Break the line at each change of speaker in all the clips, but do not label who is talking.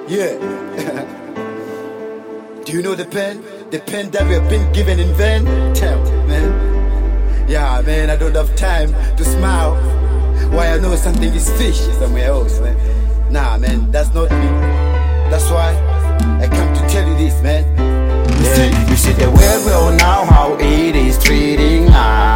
Yeah. Do you know the pen? The pen that we have been given in vain? Damn, man. Yeah, man, I don't have time to smile. Why I know something is fish somewhere else, man. Nah, man, that's not me. That's why I come to tell you this, man.
You see the world well now, how it is treating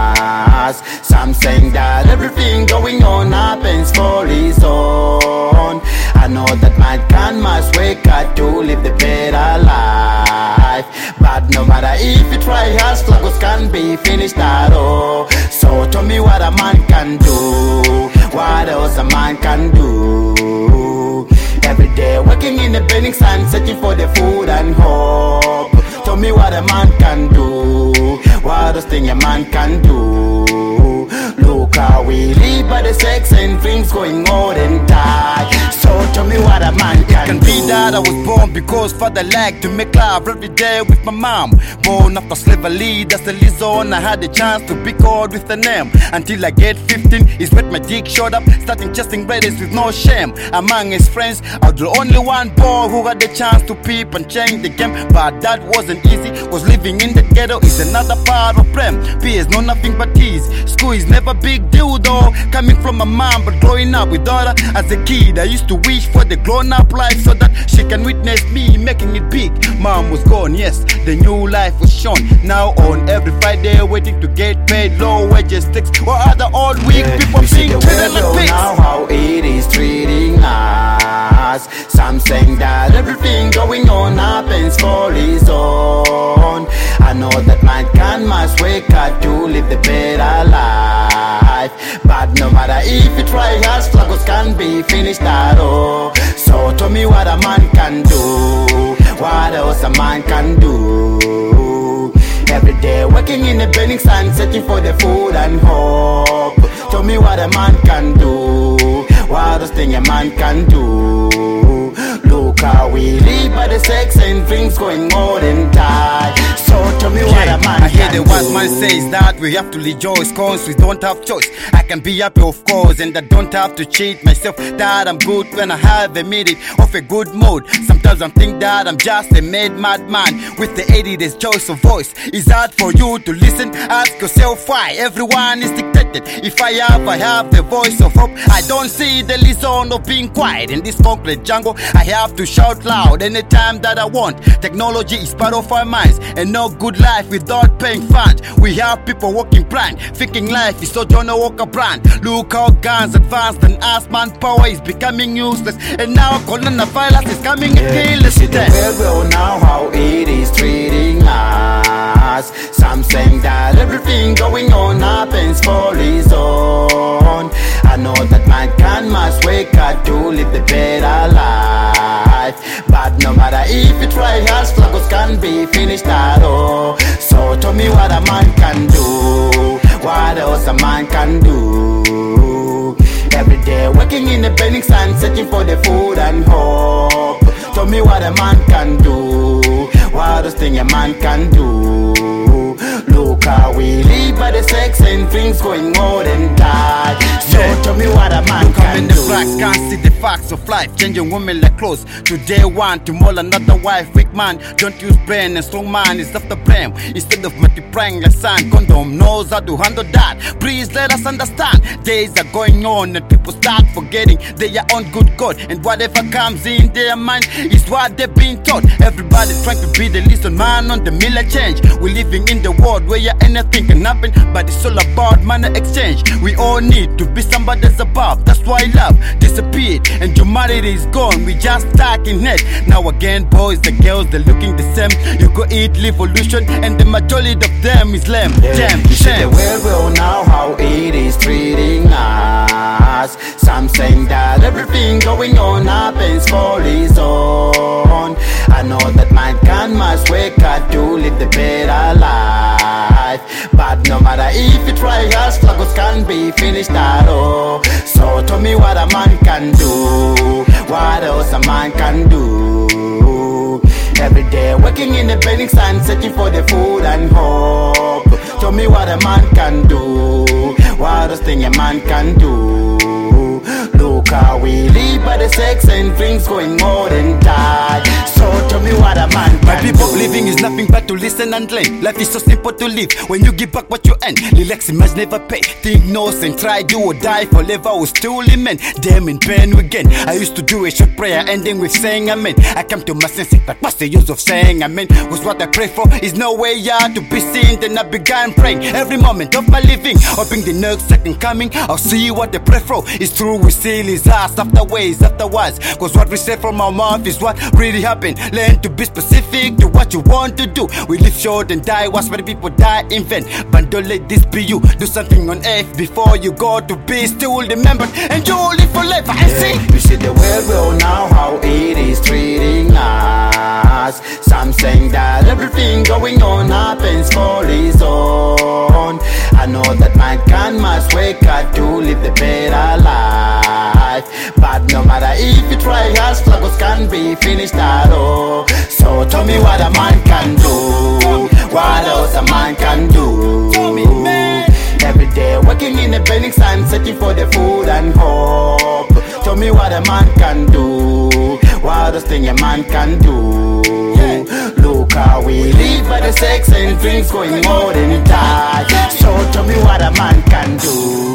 us. Some saying that everything going on happens for his own. I know that mankind must wake up to live the better life. But no matter if you try hard, struggles can be finished at all. So tell me what a man can do. What else a man can do? Every day working in the burning sun, searching for the food and hope. Tell me what a man can do. What else thing a man can do? Look how we live by the sex and things going on and die. So tell me what a man can do.
Be that I was born because father liked to make love every day with my mom. Born after slavery, that's the reason I had the chance to be called with a name. Until I get 15 is when my dick showed up, starting chasing ladies with no shame. Among his friends, I was the only one boy who had the chance to peep and change the game. But that wasn't easy, cause living in the ghetto is another part of prem. Peers know nothing but tease. School is never big deal though, coming from my mom, but growing up without her as a kid, I used to wish for the grown-up life so that she can witness me making it big. Mom was gone, yes, the new life was shown. Now on every Friday, waiting to get paid low wages, sticks or other old weak people being treated like pigs.
Now how it is treating us. Some saying that everything going on happens for his own. I know that mankind must wake up to live the better life. But no matter if you try hard, struggles can be finished at all. So tell me what a man can do. What else a man can do? Every day working in the burning sun, searching for the food and hope. Tell me what a man can do. What else thing a man can do? Look how we live by the sex and things going on and die. So tell me what a man can do.
I hear the wise man says that we have to rejoice cause we don't have choice. I can be happy of course and I don't have to cheat myself that I'm good when I have a minute of a good mood. Sometimes I think that I'm just a mad madman with the 80s choice of voice. Is hard for you to listen? Ask yourself why everyone is dictated. If I have the voice of hope. I don't see the reason of being quiet in this concrete jungle. I have to shout loud anytime that I want. Technology is part of our minds and no good life without paying funds. We have people walking blind, thinking life is so John Walker brand. Look how guns advanced and us manpower is becoming useless. And now coronavirus is coming and killing us.
See the world well now how it is treating us. Some saying that everything going on happens for his own. I know that mankind must wake up to live the better life. But no matter if you try hard, struggles can be finished at all. So tell me what a man can do. What else a man can do? Every day working in the burning sun, searching for the food and hope. Tell me what a man can do. What else thing a man can do? Look how we live by the sex and things going on and die. So tell me what a man can
in
do.
the blacks can't see the facts of life, changing women like clothes. Today one, tomorrow another wife. Weak man don't use brain and strong man is after blame. Instead of multiplying like sun, condom knows how to handle that. Please let us understand. Days are going on and people start forgetting they are on good God, and whatever comes in their mind is what they've been taught. Everybody trying to be the least man on the miller change. We're living in the world where anything can happen, but it's all about money exchange. We all need to be somebody that's above. That's why love disappeared and humanity is gone. We just stuck in it. Now again, boys and girls, they're looking the same. You go eat revolution and the majority of them is lame. Damn,
you see the world well now how it is treating us. Some saying that everything going on happens for his own. I know that mankind must wake up to live the better life. But no matter if you try hard, struggles can be finished at all. So tell me what a man can do. What else a man can do? Every day working in the burning sun, searching for the food and hope. Tell me what a man can do. What else thing a man can do? Look how we live by the sex and things going on and die.
lesson and learn. Life is so simple to live when you give back what you earn. Relax, imagine never pay. Think no and try, do or die forever. Was still men. Damn in pain again. I used to do a short prayer ending with saying amen. I come to my senses, but what's the use of saying amen? Was what I pray for is no way out to be seen. Then I began praying every moment of my living, hoping the next second coming I'll see what they pray for is true. We seal his ass after ways, afterwards. Cause what we say from our mouth is what really happened. Learn to be specific to what you want to do. We live short and die, watch many people die in vain. But don't let this be you. Do something on earth before you go to be still remembered. And you live forever and see.
You see the world well now how it is treating us. Some saying that everything going on happens for his own. I know that mankind must wake up to live the better life. But no matter if you try hard, struggles can be finished at all. So tell me what a man can do. What else a man can do? Every day working in the burning sun, searching for the food and hope. Tell me what a man can do. What else thing a man can do? Look how we live by the sex and drinks going more than time. So tell me what a man can do.